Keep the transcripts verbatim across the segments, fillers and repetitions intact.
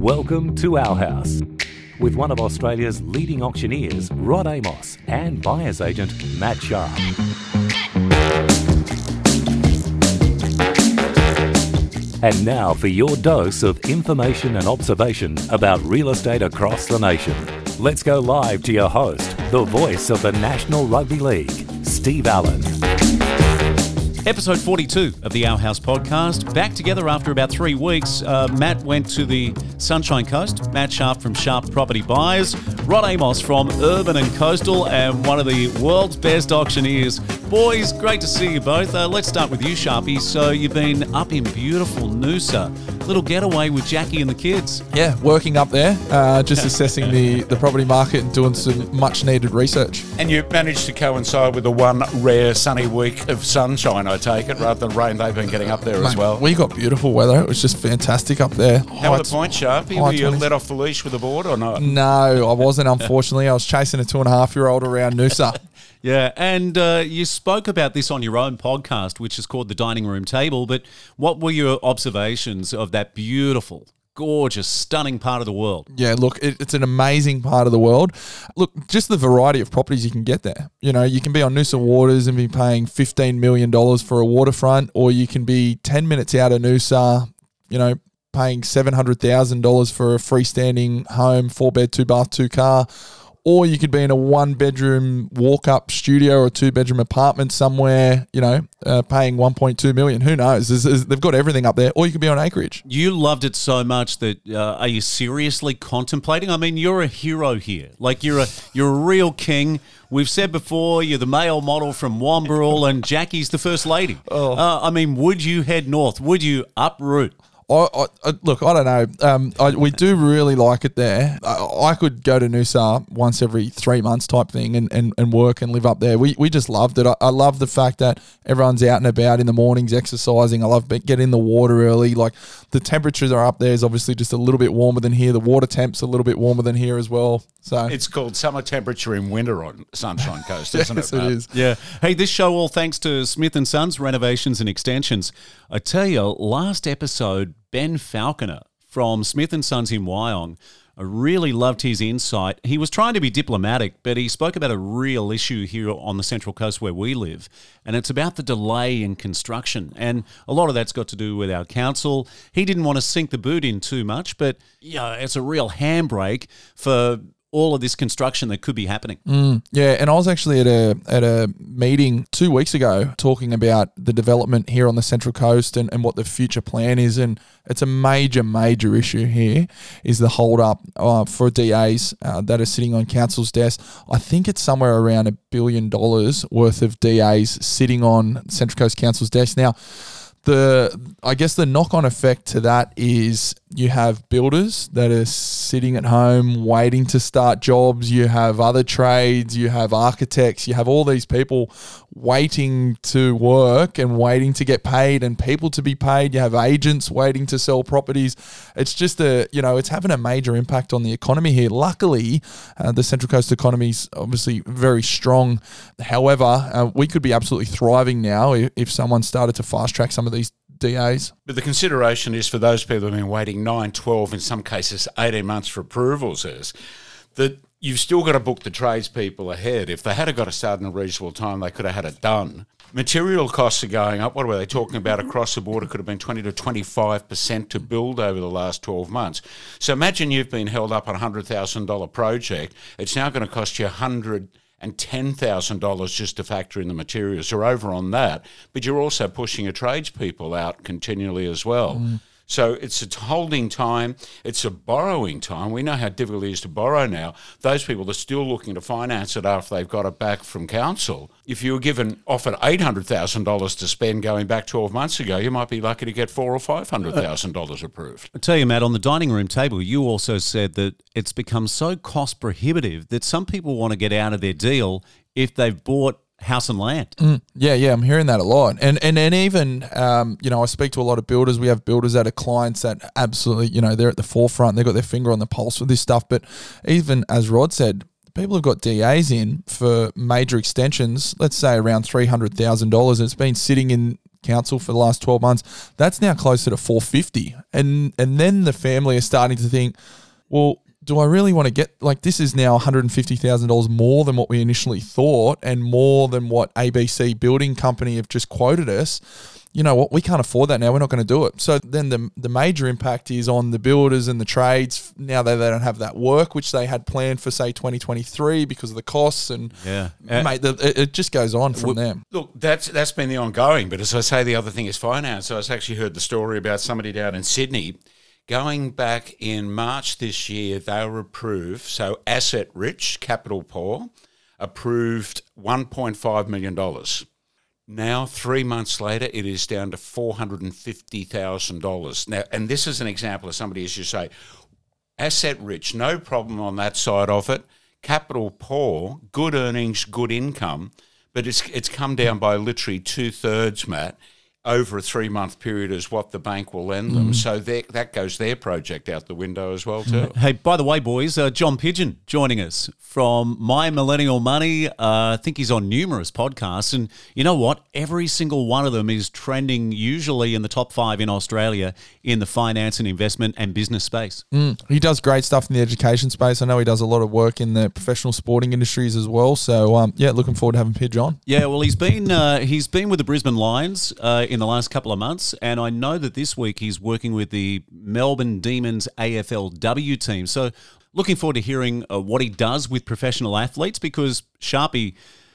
Welcome to Our House with one of Australia's leading auctioneers, Rod Amos, and buyer's agent, Matt Sharp. And now for your dose of information and observation about real estate across the nation. Let's go live to your host, the voice of the National Rugby League, Steve Allen. Episode forty-two of the Our House podcast. Back together after about three weeks. Uh, Matt went to the Sunshine Coast. Matt Sharp from Sharp Property Buyers. Rod Amos from Urban and Coastal, and one of the world's best auctioneers. Boys, great to see you both. Uh, let's start with you, Sharpie. So you've been up in beautiful Noosa. Little getaway with Jackie and the kids. Yeah, working up there, uh, just assessing the, the property market and doing some much needed research. And you managed to coincide with the one rare sunny week of sunshine, I take it, rather than rain they've been getting up there Mate, as well. We got beautiful weather. It was just fantastic up there. How were the points, Sharpie? Were you twenties. let off the leash with the board or not? No, I wasn't, unfortunately. I was chasing a two and a half year old around Noosa. Yeah, and uh, you spoke about this on your own podcast, which is called The Dining Room Table, but what were your observations of that beautiful, gorgeous, stunning part of the world? Yeah, look, it, it's an amazing part of the world. Look, just the variety of properties you can get there. You know, you can be on Noosa Waters and be paying fifteen million dollars for a waterfront, or you can be ten minutes out of Noosa, you know, paying seven hundred thousand dollars for a freestanding home, four bed, two bath, two car. Or you could be in a one-bedroom walk-up studio or a two-bedroom apartment somewhere, you know, uh, paying one point two million dollars. Who knows? There's, there's, they've got everything up there. Or you could be on acreage. You loved it so much that uh, are you seriously contemplating? I mean, you're a hero here. Like you're a you're a real king. We've said before, you're the male model from Wamberal, and Jackie's the first lady. Oh. Uh, I mean, would you head north? Would you uproot? I, I, I, look, I don't know. Um, I, we do really like it there. I, I could go to Noosa once every three months type thing and, and, and work and live up there. We we just loved it. I, I love the fact that everyone's out and about in the mornings exercising. I love getting in the water early. Like the temperatures are up there is obviously just a little bit warmer than here. The water temp's a little bit warmer than here as well. So it's called summer temperature in winter on Sunshine Coast, isn't yes, it? Yes, it is. Yeah. Hey, this show all thanks to Smith and Sons Renovations and Extensions. I tell you, last episode, Ben Falconer from Smith and Sons in Wyong, I really loved his insight. He was trying to be diplomatic, but he spoke about a real issue here on the Central Coast where we live, and it's about the delay in construction. And a lot of that's got to do with our council. He didn't want to sink the boot in too much, but yeah, it's a real handbrake for all of this construction that could be happening. Mm, yeah, and I was actually at a at a meeting two weeks ago talking about the development here on the Central Coast and, and what the future plan is, and it's a major, major issue here is the hold up uh, for D As uh, that are sitting on council's desk. I think it's somewhere around a billion dollars worth of D As sitting on Central Coast Council's desk. Now, The I guess the knock-on effect to that is you have builders that are sitting at home waiting to start jobs. You have other trades. You have architects. You have all these people waiting to work and waiting to get paid and people to be paid. You have agents waiting to sell properties. It's just a, you know, it's having a major impact on the economy here. Luckily, uh, the Central Coast economy is obviously very strong. However, uh, we could be absolutely thriving now if, if someone started to fast-track some of these D As. But the consideration is for those people who have been waiting nine, twelve, in some cases eighteen months for approvals is that you've still got to book the tradespeople ahead. If they had got to start in a reasonable time, they could have had it done. Material costs are going up. What were they talking about across the board? It could have been twenty to twenty-five percent to build over the last twelve months. So imagine you've been held up on a one hundred thousand dollars project. It's now going to cost you one hundred ten thousand dollars just to factor in the materials. You're over on that, but you're also pushing your tradespeople out continually as well. Mm. So it's a holding time. It's a borrowing time. We know how difficult it is to borrow now. Those people are still looking to finance it after they've got it back from council. If you were given offered eight hundred thousand dollars to spend going back twelve months ago, you might be lucky to get four or five hundred thousand dollars approved. I tell you, Matt, on the dining room table, you also said that it's become so cost prohibitive that some people want to get out of their deal if they've bought house and land. Mm, yeah, yeah, I'm hearing that a lot. And and and even, um, you know, I speak to a lot of builders. We have builders that are clients that absolutely, you know, they're at the forefront. They've got their finger on the pulse with this stuff. But even as Rod said, people have got D As in for major extensions, let's say around three hundred thousand dollars. It's been sitting in council for the last twelve months. That's now closer to four fifty. And and then the family is starting to think, well, do I really want to get, like, this is now one hundred fifty thousand dollars more than what we initially thought and more than what A B C Building Company have just quoted us. You know what, we can't afford that now. We're not going to do it. So then the the major impact is on the builders and the trades. Now that they don't have that work, which they had planned for, say, twenty twenty-three because of the costs. And, yeah. Uh, mate, the, it, it just goes on from well, there. Look, that's that's been the ongoing. But as I say, the other thing is finance. So I actually heard the story about somebody down in Sydney. Going back in March this year, they were approved, so asset rich, capital poor, approved one point five million dollars. Now, three months later, it is down to four hundred fifty thousand dollars. Now, and this is an example of somebody, as you say, asset rich, no problem on that side of it. Capital poor, good earnings, good income, but it's it's come down by literally two thirds, Matt, over a three-month period is what the bank will lend them. Mm. So that goes their project out the window as well too. Hey, by the way, boys, uh, John Pidgeon joining us from My Millennial Money. Uh, I think he's on numerous podcasts. And you know what? Every single one of them is trending usually in the top five in Australia in the finance and investment and business space. Mm. He does great stuff in the education space. I know he does a lot of work in the professional sporting industries as well. So, um, yeah, looking forward to having Pidge on. Yeah, well, he's been, uh, he's been with the Brisbane Lions uh, in the last couple of months, and I know that this week he's working with the Melbourne Demons A F L W team. So looking forward to hearing uh, what he does with professional athletes, because Sharpie,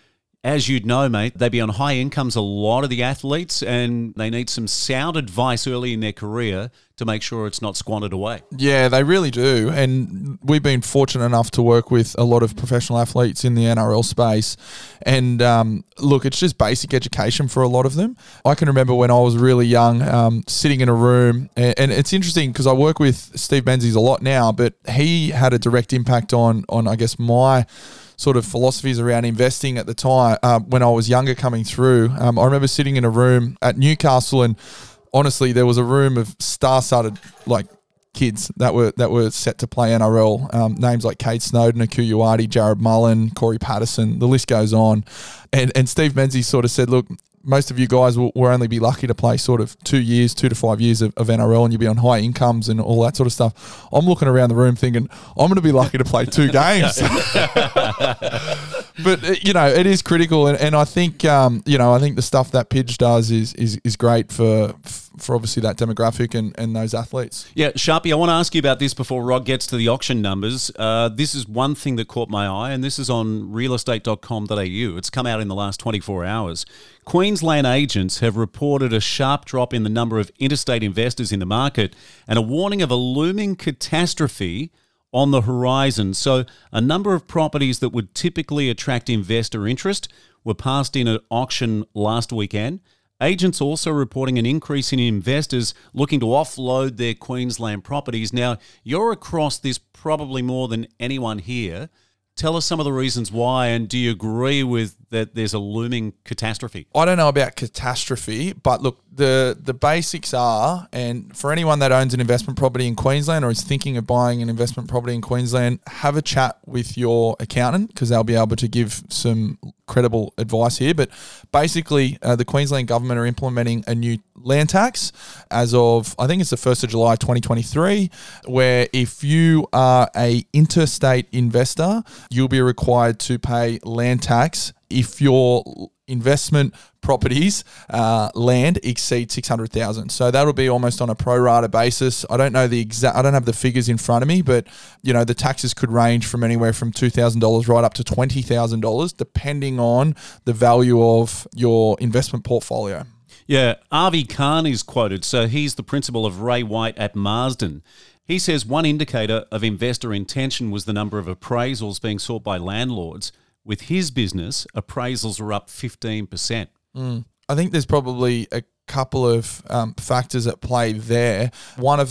as you'd know, mate, they be on high incomes, a lot of the athletes, and they need some sound advice early in their career to make sure it's not squandered away. Yeah, they really do. And we've been fortunate enough to work with a lot of professional athletes in the N R L space. And um, look, it's just basic education for a lot of them. I can remember when I was really young, um, sitting in a room, and, and it's interesting because I work with Steve Menzies a lot now, but he had a direct impact on, on I guess, my sort of philosophies around investing at the time uh, when I was younger coming through. Um, I remember sitting in a room at Newcastle, and honestly, there was a room of star-studded like kids that were that were set to play N R L. Um, names like Kate Snowden, Aku Uwadi, Jared Mullen, Corey Patterson. The list goes on. And and Steve Menzies sort of said, look, most of you guys will, will only be lucky to play sort of two years, two to five years of, of N R L, and you'll be on high incomes and all that sort of stuff. I'm looking around the room thinking, I'm going to be lucky to play two games. But, you know, it is critical. And, and I think, um, you know, I think the stuff that Pidge does is is, is great for for obviously that demographic and, and those athletes. Yeah, Sharpie, I want to ask you about this before Rod gets to the auction numbers. Uh, this is one thing that caught my eye, and this is on real estate dot com dot a u. It's come out in the last twenty-four hours. Queensland agents have reported a sharp drop in the number of interstate investors in the market and a warning of a looming catastrophe on the horizon. So a number of properties that would typically attract investor interest were passed in at auction last weekend. Agents also reporting an increase in investors looking to offload their Queensland properties. Now, you're across this probably more than anyone here. Tell us some of the reasons why, and do you agree with that there's a looming catastrophe? I don't know about catastrophe, but look, the the basics are, and for anyone that owns an investment property in Queensland or is thinking of buying an investment property in Queensland, have a chat with your accountant because they'll be able to give some credible advice here. But basically, uh, the Queensland government are implementing a new land tax as of, I think it's the first of July twenty twenty-three, where if you are a interstate investor, you'll be required to pay land tax if your investment properties uh, land exceeds six hundred thousand. So that'll be almost on a pro rata basis. I don't know the exact, I don't have the figures in front of me, but you know, the taxes could range from anywhere from two thousand dollars right up to twenty thousand dollars, depending on the value of your investment portfolio. Yeah, Avi Khan is quoted. So he's the principal of Ray White at Marsden. He says one indicator of investor intention was the number of appraisals being sought by landlords. With his business, appraisals are up fifteen percent. Mm. I think there's probably a couple of um, factors at play there. One of them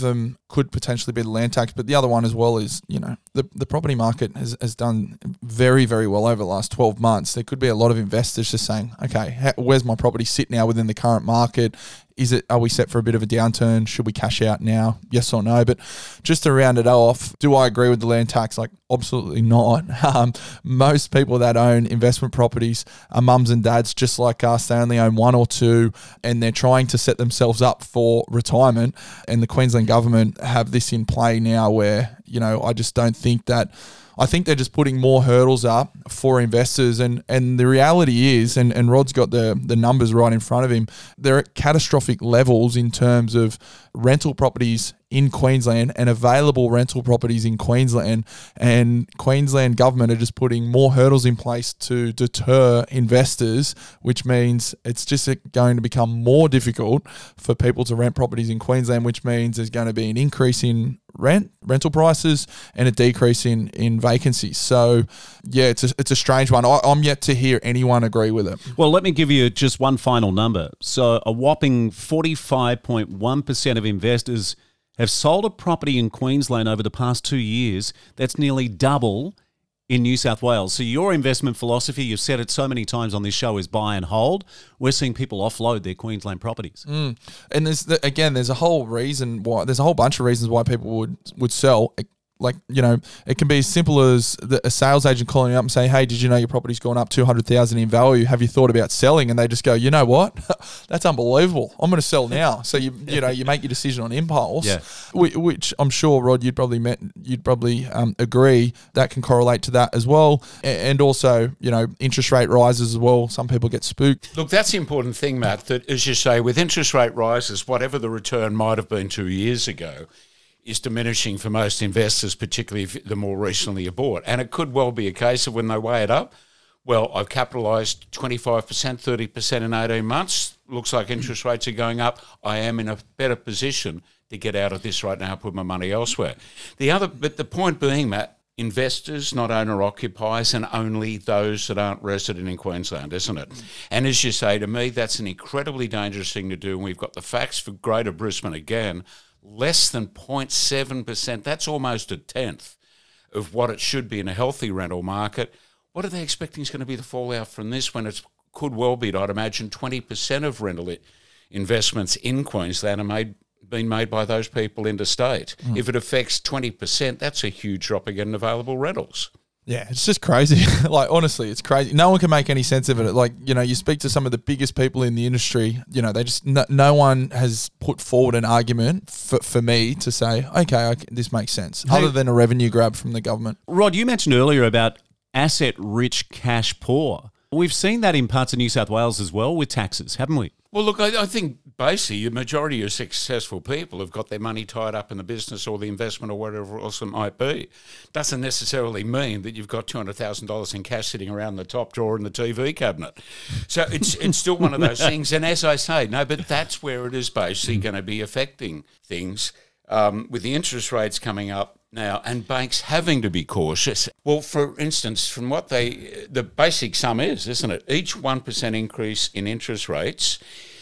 could potentially be the land tax. But the other one as well is, you know, the, the property market has, has done very, very well over the last twelve months. There could be a lot of investors just saying, okay, how, where's my property sit now within the current market? Is it, are we set for a bit of a downturn? Should we cash out now? Yes or no? But just to round it off, do I agree with the land tax? Like, absolutely not. Um, most people that own investment properties are mums and dads just like us. They only own one or two, and they're trying to set themselves up for retirement. And the Queensland government have this in play now where, you know, I just don't think that I think they're just putting more hurdles up for investors. And, and the reality is, and, and Rod's got the, the numbers right in front of him, they're at catastrophic levels in terms of rental properties in Queensland and available rental properties in Queensland. And Queensland government are just putting more hurdles in place to deter investors, which means it's just going to become more difficult for people to rent properties in Queensland, which means there's going to be an increase in rent, rental prices, and a decrease in, in vacancies. So, yeah, it's a, it's a strange one. I, I'm yet to hear anyone agree with it. Well, let me give you just one final number. So a whopping forty-five point one percent of investors have sold a property in Queensland over the past two years. That's nearly double in New South Wales. So your investment philosophy, you've said it so many times on this show, is buy and hold. We're seeing people offload their Queensland properties. Mm. And there's the, again, there's a whole reason why, there's a whole bunch of reasons why people would, would sell. Like, you know, it can be as simple as the, a sales agent calling you up and saying, hey, did you know your property's gone up two hundred thousand in value? Have you thought about selling? And they just go, you know what? That's unbelievable. I'm going to sell now. So, you you know, you make your decision on impulse, yeah. which, which I'm sure, Rod, you'd probably met, you'd probably um, agree that can correlate to that as well. And also, you know, interest rate rises as well. Some people get spooked. Look, that's the important thing, Matt, that as you say, with interest rate rises, whatever the return might have been two years ago, is diminishing for most investors, particularly if the more recently you bought. And it could well be a case of when they weigh it up, well, I've capitalised twenty-five percent, thirty percent in eighteen months. Looks like interest rates are going up. I am in a better position to get out of this right now, put my money elsewhere. The other, but the point being, Matt, investors, not owner-occupiers, and only those that aren't resident in Queensland, isn't it? And as you say, to me, that's an incredibly dangerous thing to do. And we've got the facts for Greater Brisbane again. Less than zero point seven percent, that's almost a tenth of what it should be in a healthy rental market. What are they expecting is going to be the fallout from this when it could well be, I'd imagine, twenty percent of rental investments in Queensland are made been made by those people interstate. Mm. If it affects twenty percent, that's a huge drop again in available rentals. Yeah, it's just crazy. Like, honestly, it's crazy. No one can make any sense of it. Like, you know, you speak to some of the biggest people in the industry, you know, they just, no, no one has put forward an argument for, for me to say, okay, I, this makes sense, hey, other than a revenue grab from the government. Rod, you mentioned earlier about asset-rich, cash-poor. We've seen that in parts of New South Wales as well with taxes, haven't we? Well, look, I, I think basically the majority of successful people have got their money tied up in the business or the investment or whatever else it might be. Doesn't necessarily mean that you've got two hundred thousand dollars in cash sitting around the top drawer in the T V cabinet. So it's it's still one of those things. And as I say, no, but that's where it is basically going to be affecting things um, with the interest rates coming up now and banks having to be cautious. Well, for instance, from what they, the basic sum is, isn't it? Each one percent increase in interest rates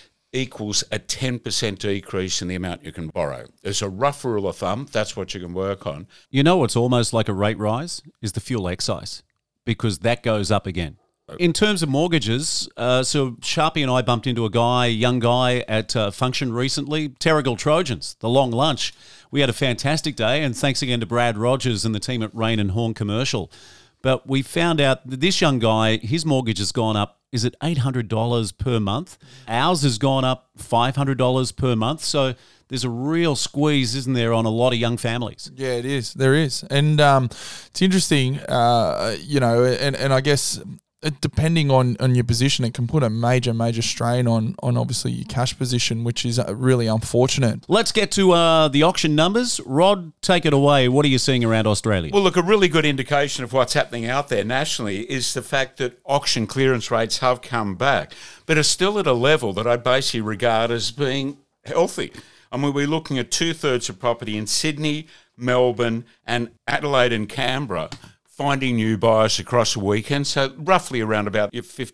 equals a ten percent decrease in the amount you can borrow. There's a rough rule of thumb. That's what you can work on. You know what's almost like a rate rise is the fuel excise, because that goes up again. In terms of mortgages, uh, so Sharpie and I bumped into a guy, a young guy at a function recently, Terrigal Trojans, the long lunch. We had a fantastic day, and thanks again to Brad Rogers and the team at Rain and Horn Commercial. But we found out that this young guy, his mortgage has gone up, is it eight hundred dollars per month? Ours has gone up five hundred dollars per month. So there's a real squeeze, isn't there, on a lot of young families? Yeah, it is. There is. And um, it's interesting, uh, you know, and, and I guess depending on, on your position, it can put a major, major strain on, on obviously your cash position, which is really unfortunate. Let's get to uh, the auction numbers. Rod, take it away. What are you seeing around Australia? Well, look, a really good indication of what's happening out there nationally is the fact that auction clearance rates have come back, but are still at a level that I basically regard as being healthy. I mean, we're looking at two-thirds of property in Sydney, Melbourne, and Adelaide and Canberra finding new buyers across the weekend, so roughly around about fifty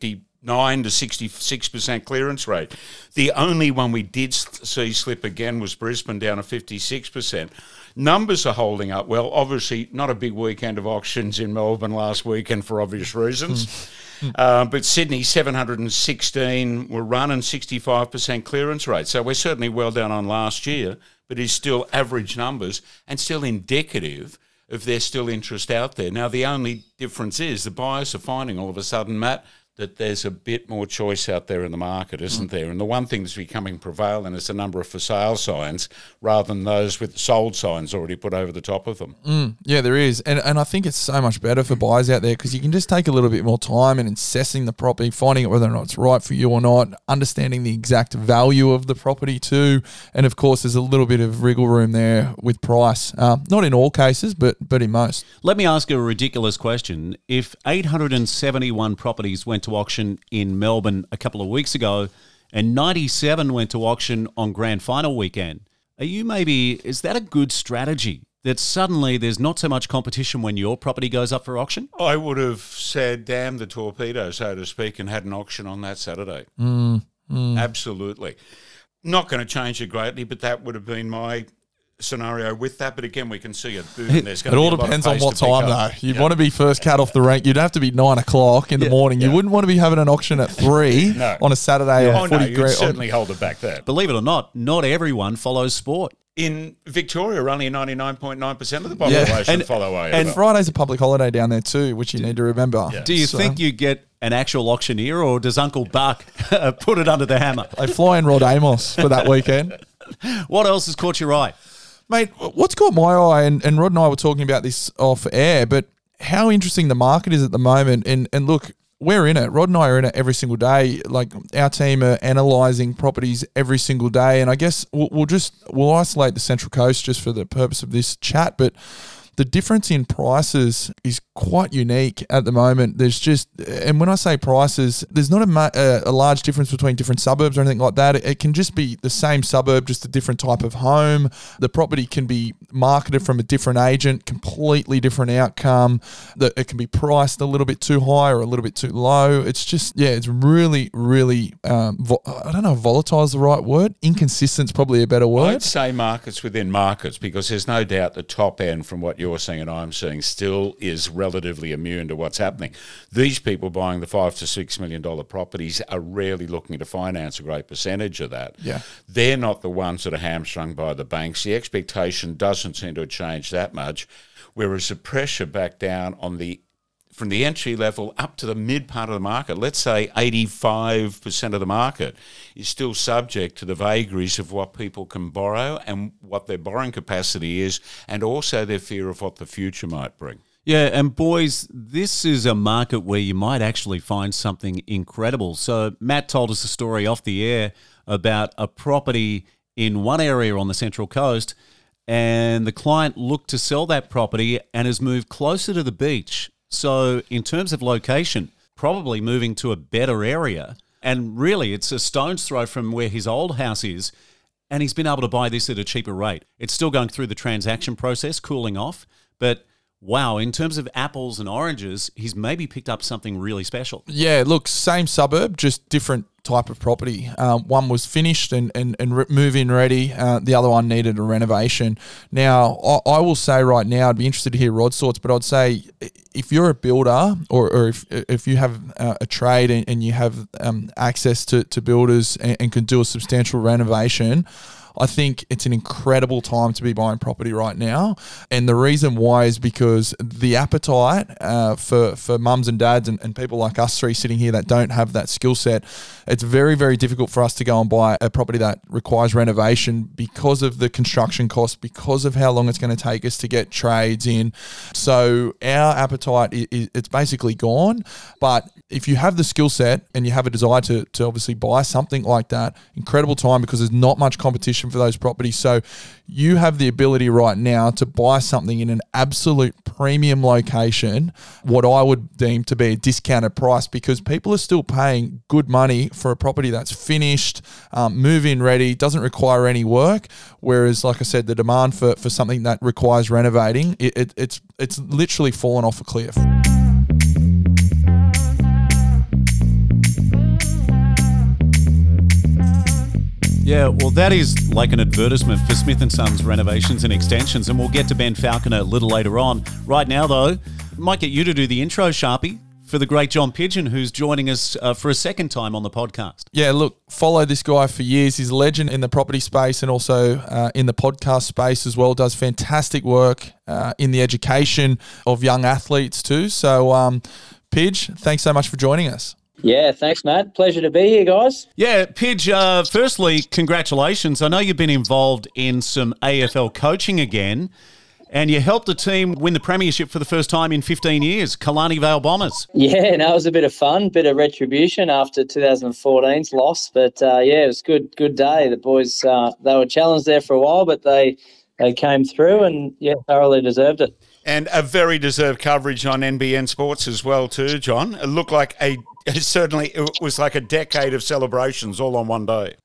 nine to sixty-six percent clearance rate. The only one we did see slip again was Brisbane, down to fifty-six percent. Numbers are holding up well. Obviously, not a big weekend of auctions in Melbourne last weekend for obvious reasons. uh, but Sydney, seven hundred sixteen were run and sixty-five percent clearance rate. So we're certainly well down on last year, but it's still average numbers and still indicative of there's still interest out there. Now, the only difference is the buyers are finding all of a sudden, Matt, that there's a bit more choice out there in the market, isn't mm. there? And the one thing that's becoming prevalent is the number of for sale signs rather than those with sold signs already put over the top of them. Mm, yeah, there is. And and I think it's so much better for buyers out there because you can just take a little bit more time in assessing the property, finding out whether or not it's right for you or not, understanding the exact value of the property too. And of course, there's a little bit of wriggle room there with price. Uh, not in all cases, but but in most. Let me ask you a ridiculous question. If eight hundred seventy-one properties went to auction in Melbourne a couple of weeks ago and ninety-seven went to auction on grand final weekend, are you maybe, is that a good strategy that suddenly there's not so much competition when your property goes up for auction? I would have said damn the torpedo, so to speak, and had an auction on that Saturday. Mm, mm. Absolutely. Not going to change it greatly, but that would have been my scenario with that. But again, we can see it boom. There's going it to all be a depends lot on of what pace to pick time, up. though. You'd Yeah. want to be first cat off the rank. You'd have to be nine o'clock in the Yeah. morning. You Yeah. wouldn't want to be having an auction at three No. on a Saturday Oh, or no, footy. you'd gra- certainly hold it back there. Believe it or not, not everyone follows sport. In Victoria, only ninety-nine point nine percent of the population And- follow A F L. And Friday's a public holiday down there too, which you need to remember. Yeah. Do you So- think you get an actual auctioneer or does Uncle Buck put it under the hammer? They fly in Rod Amos for that weekend. What else has caught your eye? Mate, what's caught my eye, and, and Rod and I were talking about this off air, but how interesting the market is at the moment. And, and look, we're in it. Rod and I are in it every single day. Like, our team are analysing properties every single day. And I guess we'll, we'll just, we'll isolate the Central Coast just for the purpose of this chat, but the difference in prices is quite unique at the moment. There's just, and when I say prices, there's not a, ma- a, a large difference between different suburbs or anything like that. It, it can just be the same suburb, just a different type of home. The property can be marketed from a different agent, completely different outcome. That it can be priced a little bit too high or a little bit too low. It's just, yeah, it's really, really, um, vo- I don't know if volatile is the right word. Inconsistent is probably a better word. I'd say markets within markets, because there's no doubt the top end from what you're seeing and I'm seeing still is relatively immune to what's happening. These people buying the five to six million dollar properties are rarely looking to finance a great percentage of that. Yeah. They're not the ones that are hamstrung by the banks. The expectation doesn't seem to have changed that much, whereas the pressure back down on the from the entry level up to the mid part of the market, let's say eighty-five percent of the market, is still subject to the vagaries of what people can borrow and what their borrowing capacity is, and also their fear of what the future might bring. Yeah, and boys, this is a market where you might actually find something incredible. So Matt told us a story off the air about a property in one area on the Central Coast, and the client looked to sell that property and has moved closer to the beach. So in terms of location, probably moving to a better area. And really, it's a stone's throw from where his old house is. And he's been able to buy this at a cheaper rate. It's still going through the transaction process, cooling off. But wow, in terms of apples and oranges, he's maybe picked up something really special. Yeah, look, same suburb, just different type of property. Um, one was finished and, and, and re- move-in ready. Uh, the other one needed a renovation. Now, I, I will say right now, I'd be interested to hear Rod's thoughts, but I'd say if you're a builder or, or if if you have uh, a trade and, and you have um, access to, to builders and, and can do a substantial renovation, I think it's an incredible time to be buying property right now. And the reason why is because the appetite uh, for, for mums and dads and, and people like us three sitting here that don't have that skill set, it's very, very difficult for us to go and buy a property that requires renovation because of the construction costs, because of how long it's going to take us to get trades in. So our appetite, is, it's basically gone. But if you have the skill set and you have a desire to, to obviously buy something like that, incredible time because there's not much competition for those properties. So you have the ability right now to buy something in an absolute premium location, what I would deem to be a discounted price, because people are still paying good money for a property that's finished, um, move-in ready, doesn't require any work. Whereas, like I said, the demand for, for something that requires renovating, it, it, it's it's literally fallen off a cliff. Yeah, well, that is like an advertisement for Smith and Sons Renovations and Extensions, and we'll get to Ben Falconer a little later on. Right now, though, might get you to do the intro, Sharpie, for the great John Pidgeon, who's joining us uh, for a second time on the podcast. Yeah, look, follow this guy for years. He's a legend in the property space and also uh, in the podcast space as well. Does fantastic work uh, in the education of young athletes too. So, um, Pidge, thanks so much for joining us. Yeah, thanks, Matt. Pleasure to be here, guys. Yeah, Pidge, uh, firstly, congratulations. I know you've been involved in some A F L coaching again, and you helped the team win the premiership for the first time in fifteen years, Killarney Vale Bombers. Yeah, no, it was a bit of fun, bit of retribution after twenty fourteen's loss. But, uh, yeah, it was a good, good day. The boys, uh, they were challenged there for a while, but they, they came through and, yeah, thoroughly deserved it. And a very deserved coverage on N B N Sports as well too, John. It looked like a certainly it was like a decade of celebrations all on one day.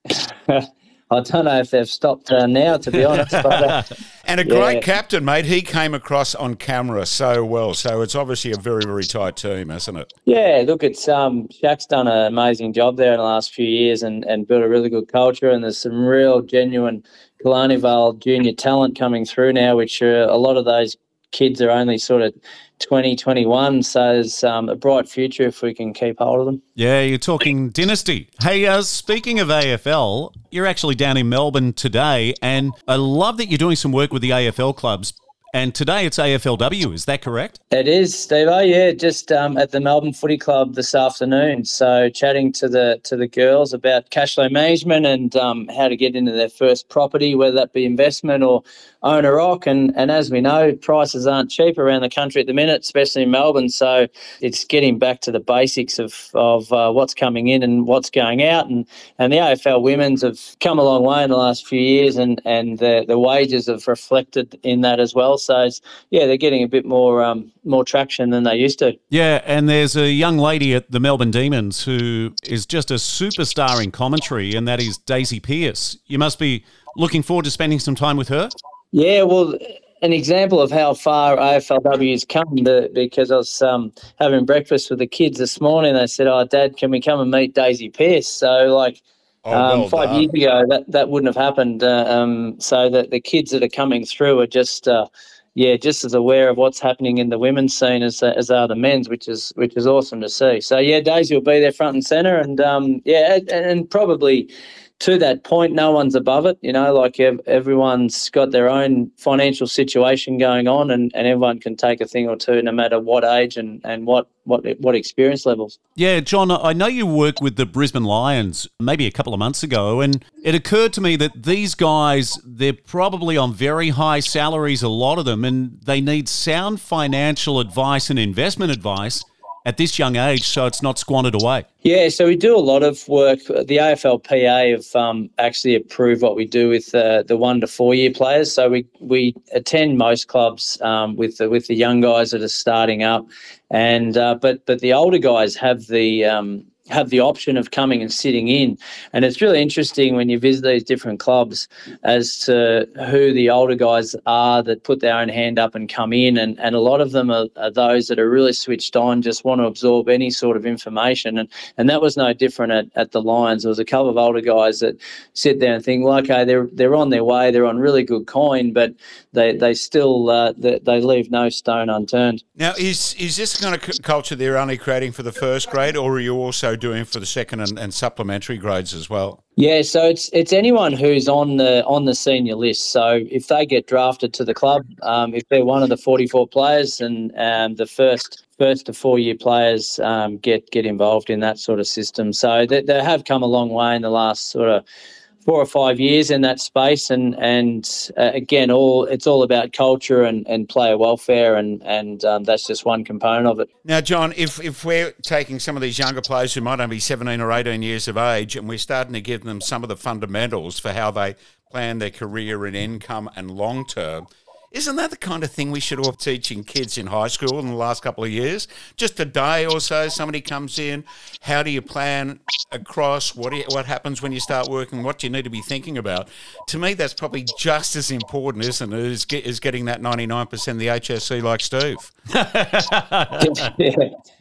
I don't know if they've stopped uh, now, to be honest. But, uh, and a yeah. great captain, mate. He came across on camera so well. So it's obviously a very, very tight team, isn't it? Yeah, look, it's um, Shaq's done an amazing job there in the last few years and, and built a really good culture. And there's some real genuine Killarney Vale junior talent coming through now, which uh, a lot of those kids are only sort of twenty, twenty-one, so there's um, a bright future if we can keep hold of them. Yeah, you're talking dynasty. Hey, uh, speaking of A F L, you're actually down in Melbourne today, and I love that you're doing some work with the A F L clubs. And today it's A F L W, is that correct? It is, Steve-O, yeah, just um, at the Melbourne Footy Club this afternoon. So chatting to the to the girls about cash flow management and um, how to get into their first property, whether that be investment or own a rock. And, and as we know, prices aren't cheap around the country at the minute, especially in Melbourne. So it's getting back to the basics of, of uh, what's coming in and what's going out. And, and the A F L women's have come a long way in the last few years, and, and the, the wages have reflected in that as well. So, it's, yeah, they're getting a bit more um, more traction than they used to. Yeah, and there's a young lady at the Melbourne Demons who is just a superstar in commentary, and that is Daisy Pearce. You must be looking forward to spending some time with her? Yeah, well, an example of how far A F L W has come, because I was um, having breakfast with the kids this morning. They said, oh, Dad, can we come and meet Daisy Pearce? So, like, Oh, well um, five done. years ago, that, that wouldn't have happened. Uh, um, so that the kids that are coming through are just, uh, yeah, just as aware of what's happening in the women's scene as as are the men's, which is which is awesome to see. So yeah, Daisy will be there front and centre, and um, yeah, and, and probably to that point, no one's above it. You know, like ev- everyone's got their own financial situation going on, and, and everyone can take a thing or two, no matter what age and, and what, what what experience levels. Yeah, John, I know you worked with the Brisbane Lions maybe a couple of months ago, and it occurred to me that these guys, they're probably on very high salaries, a lot of them, and they need sound financial advice and investment advice at this young age so it's not squandered away. Yeah, so we do a lot of work. The A F L P A have um, actually approved what we do with uh, the one to four year players. So we we attend most clubs um, with the, with the young guys that are starting up, and uh, but but the older guys have the um, have the option of coming and sitting in. And it's really interesting when you visit these different clubs as to who the older guys are that put their own hand up and come in. And, and a lot of them are, are those that are really switched on, just want to absorb any sort of information. And and that was no different at, at the Lions. There was a couple of older guys that sit there and think, well, okay, they're they're on their way, they're on really good coin, but they they still uh, they, they leave no stone unturned. Now, is is this the kind of c- culture they're only creating for the first grade, or are you also doing for the second and, and supplementary grades as well? Yeah, so it's it's anyone who's on the on the senior list. So if they get drafted to the club, um, if they're one of the forty-four players, and um, the first first to four year players um, get get involved in that sort of system. So they, they have come a long way in the last sort of four or five years in that space, and and uh, again, all it's all about culture and, and player welfare, and and um, that's just one component of it. Now, John, if if we're taking some of these younger players who might only be seventeen or eighteen years of age, and we're starting to give them some of the fundamentals for how they plan their career and income and long term, isn't that the kind of thing we should all be teaching kids in high school in the last couple of years? Just a day or so, somebody comes in, how do you plan across, what do you, what happens when you start working, what do you need to be thinking about? To me, that's probably just as important, isn't it, as, get, as getting that ninety-nine percent of the H S C like Steve. Yeah.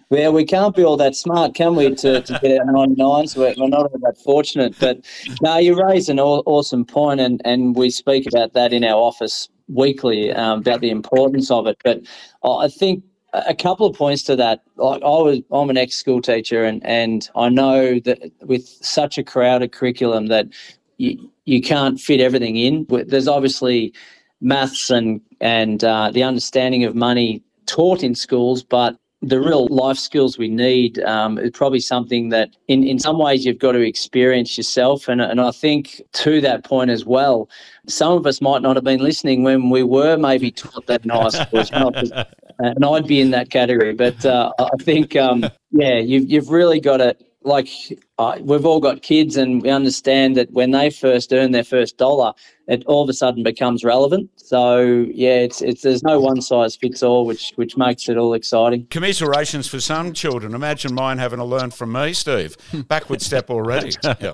Well, we can't be all that smart, can we, to, to get our ninety-nines? We're, we're not all that fortunate. But no, you raise an aw- awesome point, and, and we speak about that in our office weekly, um, about the importance of it. But I think a couple of points to that. Like I was, I'm an ex-school teacher, and, and I know that with such a crowded curriculum that you, you can't fit everything in. There's obviously maths and, and uh, the understanding of money taught in schools, but the real life skills we need um, is probably something that in, in some ways you've got to experience yourself. And, and I think to that point as well, some of us might not have been listening when we were maybe taught that in high school as well. And I'd be in that category. But uh, I think, um, yeah, you've, you've really got to, like, uh, we've all got kids, and we understand that when they first earn their first dollar, it all of a sudden becomes relevant. So, yeah, it's it's there's no one size fits all, which which makes it all exciting. Commiserations for some children. Imagine mine having to learn from me, Steve. Backward step already. Yep.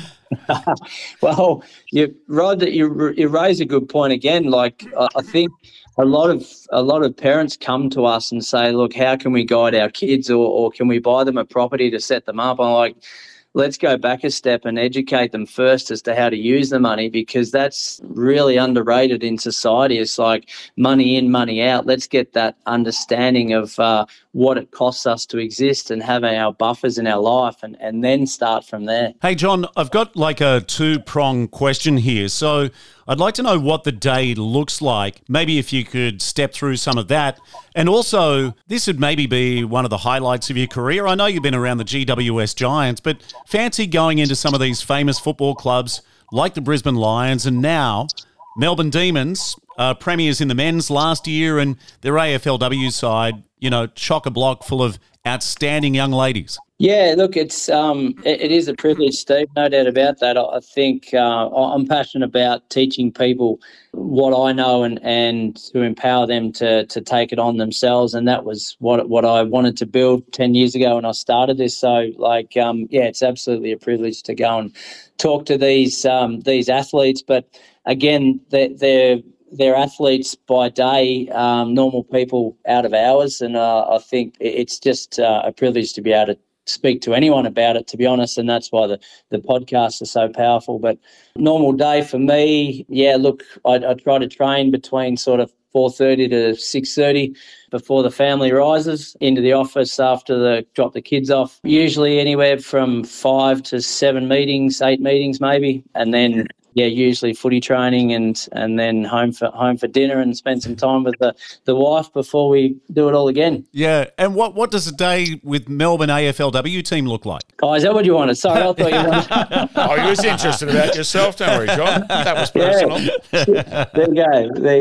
Well, you, Rod, you you raise a good point again. Like, I, I think a lot of a lot of parents come to us and say, look, how can we guide our kids, or, or can we buy them a property to set them up? I'm like, let's go back a step and educate them first as to how to use the money, because that's really underrated in society. It's like money in, money out. Let's get that understanding of uh, what it costs us to exist and have our buffers in our life, and, and then start from there. Hey, John, I've got like a two-prong question here. So I'd like to know what the day looks like. Maybe if you could step through some of that. And also, this would maybe be one of the highlights of your career. I know you've been around the G W S Giants, but fancy going into some of these famous football clubs like the Brisbane Lions and now Melbourne Demons, uh, premiers in the men's last year, and their A F L W side, you know, chock-a-block full of outstanding young ladies. Yeah, look, it's um, it, it is a privilege, Steve, no doubt about that. I, I think uh, I'm passionate about teaching people what I know and, and to empower them to to take it on themselves, and that was what what I wanted to build ten years ago when I started this. So, like, um, yeah, it's absolutely a privilege to go and talk to these um, these athletes, but again, they're, they're they're athletes by day, um, normal people out of hours, and uh, I think it's just uh, a privilege to be able to speak to anyone about it, to be honest, and that's why the, the podcasts are so powerful. But normal day for me, yeah, look, I, I try to train between sort of four thirty to six thirty before the family rises, into the office after the drop the kids off, usually anywhere from five to seven meetings, eight meetings maybe, and then yeah, usually footy training, and and then home for home for dinner and spend some time with the, the wife before we do it all again. Yeah, and what, what does a day with Melbourne A F L W team look like? Oh, is that what you wanted? Sorry, I thought you wanted. Oh, you was interested about yourself, don't worry, John. That was personal. Yeah. There you go. There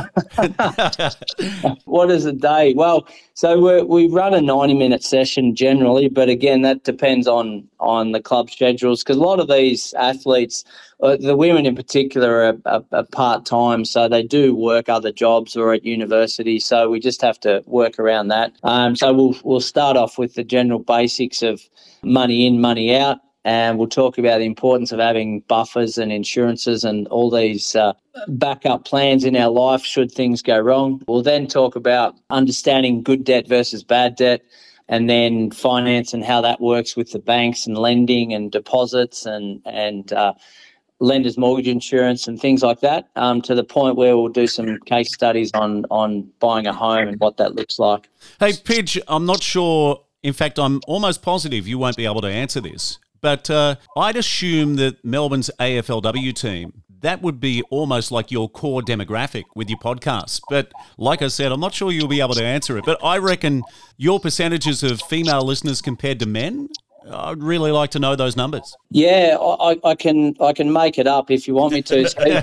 you go. What is a day? Well, so we we run a ninety-minute session generally, but again, that depends on on the club schedules, because a lot of these athletes, uh, the women in particular, are, are, are part-time, so they do work other jobs or at university, so we just have to work around that. Um, so we'll we'll start off with the general basics of money in, money out, and we'll talk about the importance of having buffers and insurances and all these uh, backup plans in our life should things go wrong. We'll then talk about understanding good debt versus bad debt, and then finance and how that works with the banks and lending and deposits and and uh, lenders' mortgage insurance and things like that, um, to the point where we'll do some case studies on on buying a home and what that looks like. Hey, Pidge, I'm not sure. In fact, I'm almost positive you won't be able to answer this, but uh, I'd assume that Melbourne's A F L W team, that would be almost like your core demographic with your podcast. But like I said, I'm not sure you'll be able to answer it. But I reckon your percentages of female listeners compared to men, I'd really like to know those numbers. Yeah, I, I can I can make it up if you want me to. Speak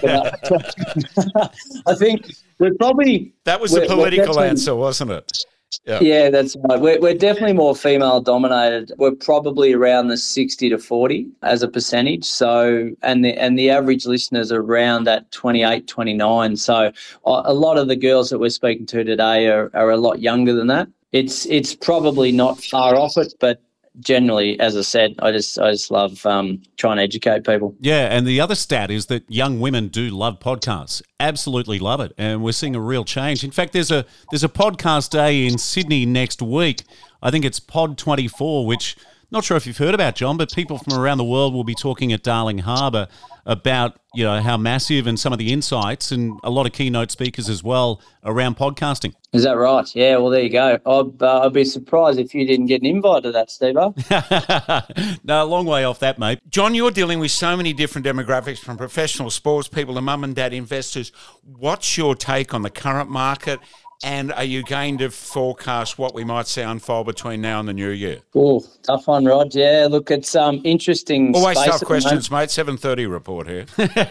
it I think we're probably... That was the political answer, wasn't it? Yeah. yeah, that's right. We're, we're definitely more female dominated. We're probably around the sixty to forty as a percentage. So, and the and the average listeners are around that twenty-eight, twenty-nine. So a lot of the girls that we're speaking to today are, are a lot younger than that. It's it's probably not far off it, but generally, as I said, I just I just love um, trying to educate people. Yeah, and the other stat is that young women do love podcasts. Absolutely love it, and we're seeing a real change. In fact, there's a there's a podcast day in Sydney next week. I think it's Pod twenty-four, which not sure if you've heard about, John, but people from around the world will be talking at Darling Harbour about, you know, how massive and some of the insights, and a lot of keynote speakers as well around podcasting. Is that right? Yeah, well, there you go. I'd, uh, I'd be surprised if you didn't get an invite to that, Steve-O. No, a long way off that, mate. John, you're dealing with so many different demographics, from professional sports people to mum and dad investors. What's your take on the current market? And are you going to forecast what we might see unfold between now and the new year? Oh, tough one, Rod. Yeah, look, it's um interesting. Always space tough at questions, mate. seven thirty report here.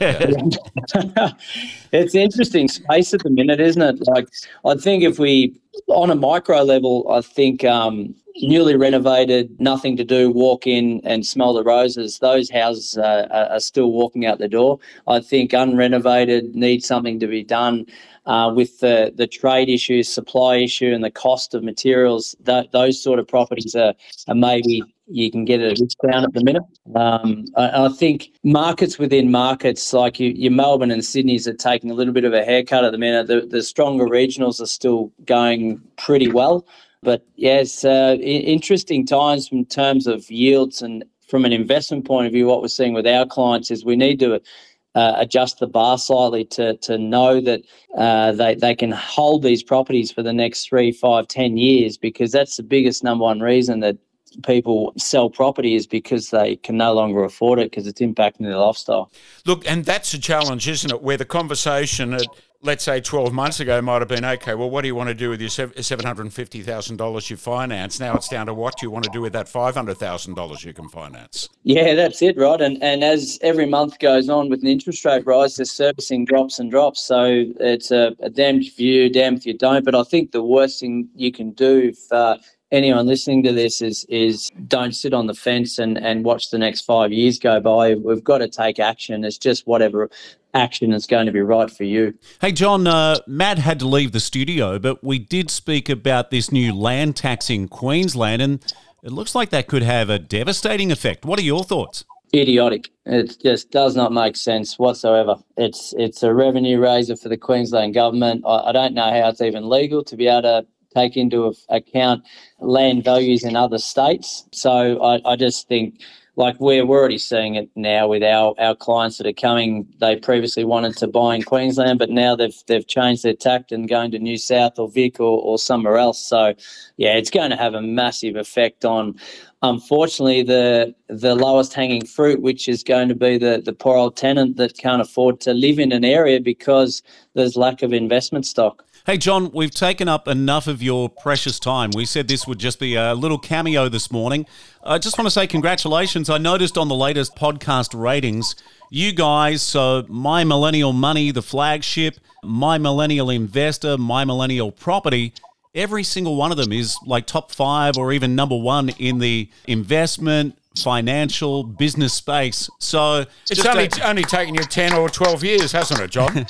It's interesting space at the minute, isn't it? Like, I think if we, on a micro level, I think um, newly renovated, nothing to do, walk in and smell the roses, those houses uh, are still walking out the door. I think unrenovated needs something to be done. Uh, with the, the trade issues, supply issue, and the cost of materials, th- those sort of properties are, are maybe you can get at a discount at the minute. Um, I, I think markets within markets, like you, your Melbourne and Sydney's, are taking a little bit of a haircut at the minute. The, the stronger regionals are still going pretty well. But, yes, uh, interesting times in terms of yields, and from an investment point of view, what we're seeing with our clients is we need to Uh, adjust the bar slightly to to know that uh, they they can hold these properties for the next three, five, ten years, because that's the biggest number one reason that people sell property, is because they can no longer afford it because it's impacting their lifestyle. Look, and that's a challenge, isn't it? Where the conversation at, let's say, twelve months ago might have been, okay, well, what do you want to do with your seven hundred fifty thousand dollars you finance? Now it's down to what do you want to do with that five hundred thousand dollars you can finance? Yeah, that's it, Rod. And and as every month goes on with an interest rate rise, the servicing drops and drops. So it's a, a damned if you, damned if you don't. But I think the worst thing you can do if uh, anyone listening to this is is don't sit on the fence and, and watch the next five years go by. We've got to take action. It's just whatever action is going to be right for you. Hey, John, uh, Matt had to leave the studio, but we did speak about this new land tax in Queensland, and it looks like that could have a devastating effect. What are your thoughts? Idiotic. It just does not make sense whatsoever. It's it's a revenue raiser for the Queensland government. I, I don't know how it's even legal to be able to take into account land values in other states. So I, I just think, like, we're, we're already seeing it now with our, our clients that are coming. They previously wanted to buy in Queensland, but now they've they've changed their tact and going to New South or Vic or, or somewhere else. So, yeah, it's going to have a massive effect on, unfortunately, the the lowest hanging fruit, which is going to be the, the poor old tenant that can't afford to live in an area because there's lack of investment stock. Hey, John, we've taken up enough of your precious time. We said this would just be a little cameo this morning. I just want to say congratulations. I noticed on the latest podcast ratings, you guys, so My Millennial Money, the flagship, My Millennial Investor, My Millennial Property, every single one of them is like top five or even number one in the investment, financial, business space. So it's only, a, only taken you ten or twelve years, hasn't it, John?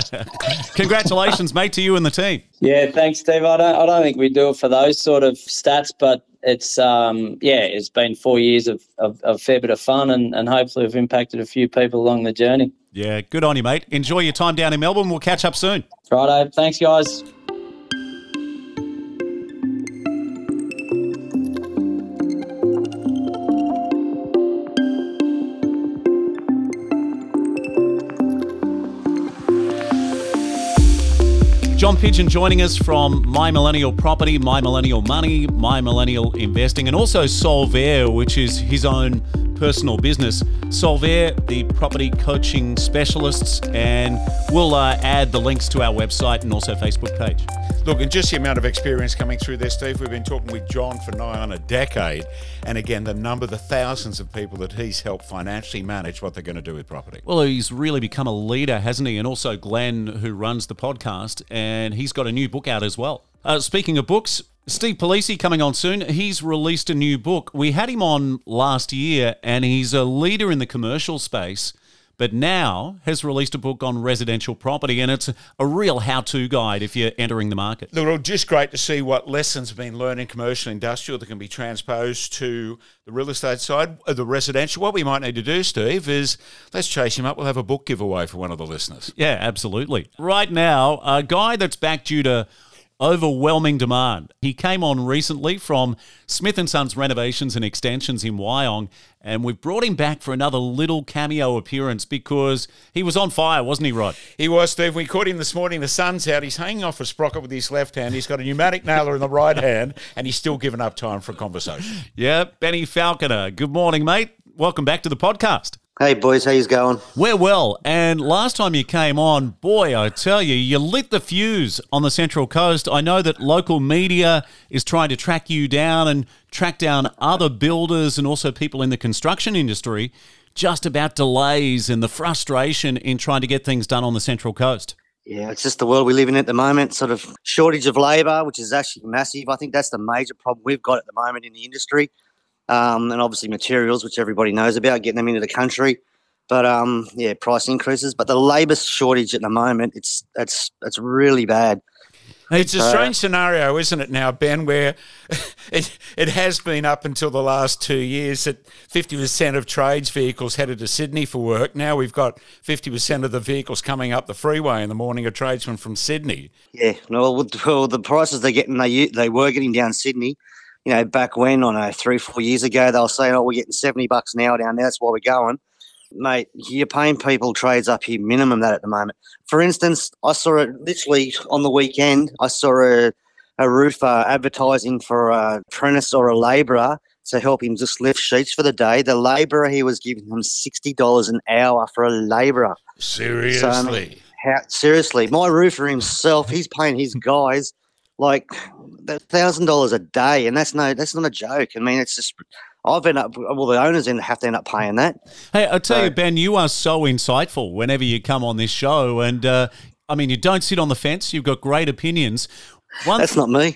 Congratulations, mate, to you and the team. Yeah, thanks, Steve. I don't, I don't think we do it for those sort of stats, but it's, um, yeah, it's been four years of, of, of fair bit of fun, and, and hopefully we've impacted a few people along the journey. Yeah, good on you, mate. Enjoy your time down in Melbourne. We'll catch up soon. Righto. Thanks, guys. John Pidgeon joining us from My Millennial Property, My Millennial Money, My Millennial Investing, and also Solvair, which is his own personal business. Solvair, the property coaching specialists, and we'll uh, add the links to our website and also Facebook page. Look, and just the amount of experience coming through there, Steve. We've been talking with John for nigh on a decade. And again, the number, the thousands of people that he's helped financially manage what they're going to do with property. Well, he's really become a leader, hasn't he? And also Glenn, who runs the podcast, and he's got a new book out as well. Uh, speaking of books, Steve Polisi coming on soon. He's released a new book. We had him on last year, and he's a leader in the commercial space, but now has released a book on residential property, and it's a real how-to guide if you're entering the market. Look, just great to see what lessons have been learned in commercial and industrial that can be transposed to the real estate side, uh, the residential. What we might need to do, Steve, is let's chase him up. We'll have a book giveaway for one of the listeners. Yeah, absolutely. Right now, a guy that's back due to overwhelming demand. He came on recently from Smith and Sons Renovations and Extensions in Wyong, and we've brought him back for another little cameo appearance because he was on fire, wasn't he, Rod? He was, Steve. We caught him this morning. The sun's out. He's hanging off a sprocket with his left hand. He's got a pneumatic nailer in the right hand, and he's still giving up time for a conversation. Yeah, Benny Falconer. Good morning, mate. Welcome back to the podcast. Hey, boys. How you going? We're well. And last time you came on, boy, I tell you, you lit the fuse on the Central Coast. I know that local media is trying to track you down and track down other builders and also people in the construction industry just about delays and the frustration in trying to get things done on the Central Coast. Yeah, it's just the world we live in at the moment, sort of shortage of labour, which is actually massive. I think that's the major problem we've got at the moment in the industry. Um, and obviously materials, which everybody knows about, getting them into the country. But, um, yeah, price increases. But the labour shortage at the moment, it's it's it's really bad. It's a strange scenario, isn't it now, Ben, where it it has been up until the last two years that fifty percent of trades vehicles headed to Sydney for work. Now we've got fifty percent of the vehicles coming up the freeway in the morning are tradesmen from Sydney. Yeah, no, well, well the prices they're getting, they, they were getting down Sydney. You know, back when, I don't know, three, four years ago, they were saying, oh, we're getting seventy bucks an hour down there, that's why we're going. Mate, you're paying people trades up here, minimum that at the moment. For instance, I saw it literally on the weekend, I saw a, a roofer advertising for an apprentice or a labourer to help him just lift sheets for the day. The labourer, he was giving him sixty dollars an hour for a labourer. Seriously? So, I mean, how, seriously. My roofer himself, he's paying his guys like one thousand dollars a day, and that's no, that's not a joke. I mean, it's just, I've ended up, well, the owners end have to end up paying that. Hey, I tell so, you, Ben, you are so insightful whenever you come on this show, and uh, I mean, you don't sit on the fence. You've got great opinions. One that's not me.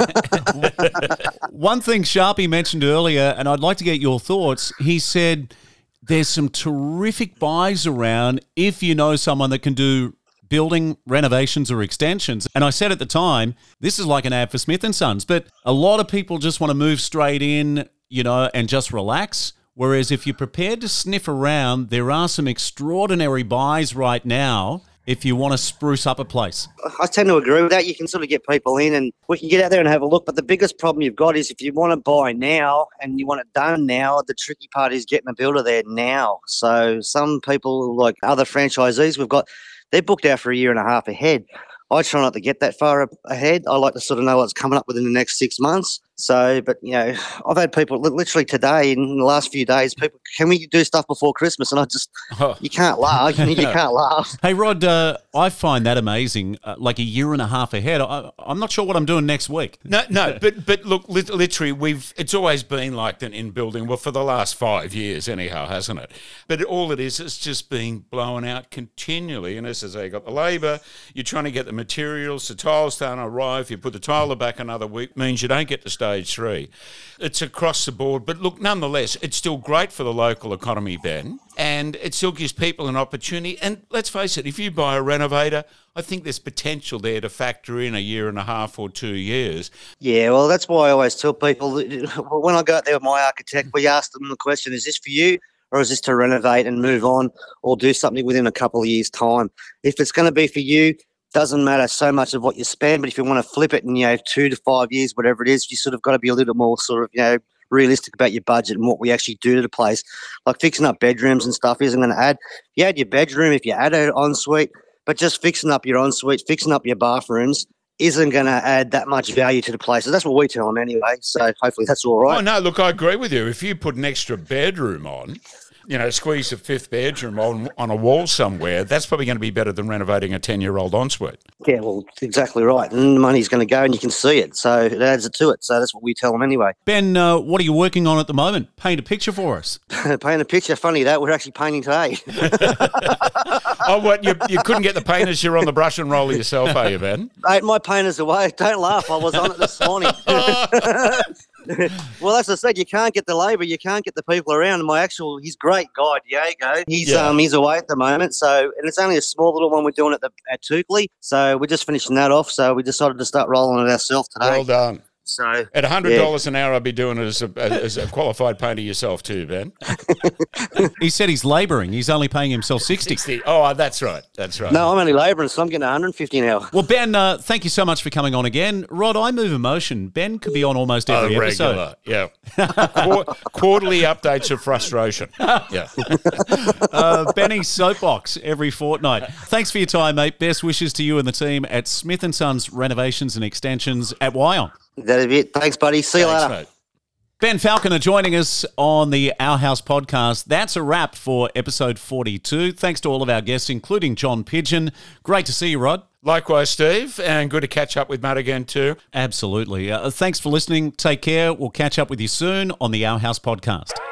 One thing Sharpie mentioned earlier, and I'd like to get your thoughts. He said there's some terrific buys around if you know someone that can do building renovations or extensions. And I said at the time, this is like an ad for Smith and Sons, but a lot of people just want to move straight in, you know, and just relax. Whereas if you're prepared to sniff around, there are some extraordinary buys right now if you want to spruce up a place. I tend to agree with that. You can sort of get people in and we can get out there and have a look. But the biggest problem you've got is if you want to buy now and you want it done now, the tricky part is getting a builder there now. So some people, like other franchisees we've got, they're booked out for a year and a half ahead. I try not to get that far ahead. I like to sort of know what's coming up within the next six months. So, but, you know, I've had people literally today in the last few days, people, can we do stuff before Christmas? And I just, oh. you can't laugh. You can't laugh. Hey, Rod, uh, I find that amazing, uh, like a year and a half ahead. I, I'm not sure what I'm doing next week. No, no, but but look, literally, we've it's always been like that in building, well, for the last five years anyhow, hasn't it? But all it is, it's just being blown out continually. And as I say, you got the labour, you're trying to get the materials, the tiles don't arrive, you put the tiler back another week, means you don't get to stage three. It's across the board. But look, nonetheless, it's still great for the local economy, Ben, and it still gives people an opportunity. And let's face it, if you buy a renovator, I think there's potential there to factor in a year and a half or two years. Yeah, well, that's why I always tell people, when I go out there with my architect, we ask them the question, is this for you? Or is this to renovate and move on or do something within a couple of years' time? If it's going to be for you, doesn't matter so much of what you spend, but if you want to flip it in, you know, two to five years, whatever it is, you sort of got to be a little more sort of, you know, realistic about your budget and what we actually do to the place. Like fixing up bedrooms and stuff isn't going to add. You add your bedroom, if you add an ensuite, but just fixing up your ensuite, fixing up your bathrooms isn't going to add that much value to the place. So that's what we tell them anyway. So hopefully that's all right. Oh, no, look, I agree with you. If you put an extra bedroom on, you know, squeeze a fifth bedroom on, on a wall somewhere, that's probably going to be better than renovating a ten-year-old ensuite. Yeah, well, exactly right. And the money's going to go and you can see it. So it adds it to it. So that's what we tell them anyway. Ben, uh, what are you working on at the moment? Paint a picture for us. Paint a picture? Funny that. We're actually painting today. Oh, what? You, you couldn't get the painters, you're on the brush and roller yourself, are you, Ben? Mate, my painter's away. Don't laugh. I was on it this morning. Well, as I said, you can't get the labour, you can't get the people around. My actual, he's great guy, Diego. He's Yeah. um he's away at the moment, so and it's only a small little one we're doing at the at Tukley. So we're just finishing that off. So we decided to start rolling it ourselves today. Well done. So At one hundred dollars yeah. an hour, I'd be doing it as a, as a qualified painter yourself too, Ben. He said he's labouring. He's only paying himself sixty. sixty. Oh, that's right. That's right. No, I'm only labouring, so I'm getting one hundred fifty an hour. Well, Ben, uh, thank you so much for coming on again. Rod, I Move Emotion. Ben could be on almost Oh, every episode. regular, yeah. Quar- quarterly updates of frustration. Yeah. Uh, Benny's Soapbox every fortnight. Thanks for your time, mate. Best wishes to you and the team at Smith and Sons Renovations and Extensions at Wyong. That'll be it. Thanks, buddy. See you Thanks, later. mate. Ben Falconer joining us on the Our House podcast. That's a wrap for episode forty-two. Thanks to all of our guests, including John Pidgeon. Great to see you, Rod. Likewise, Steve, and good to catch up with Matt again too. Absolutely. Uh, thanks for listening. Take care. We'll catch up with you soon on the Our House podcast.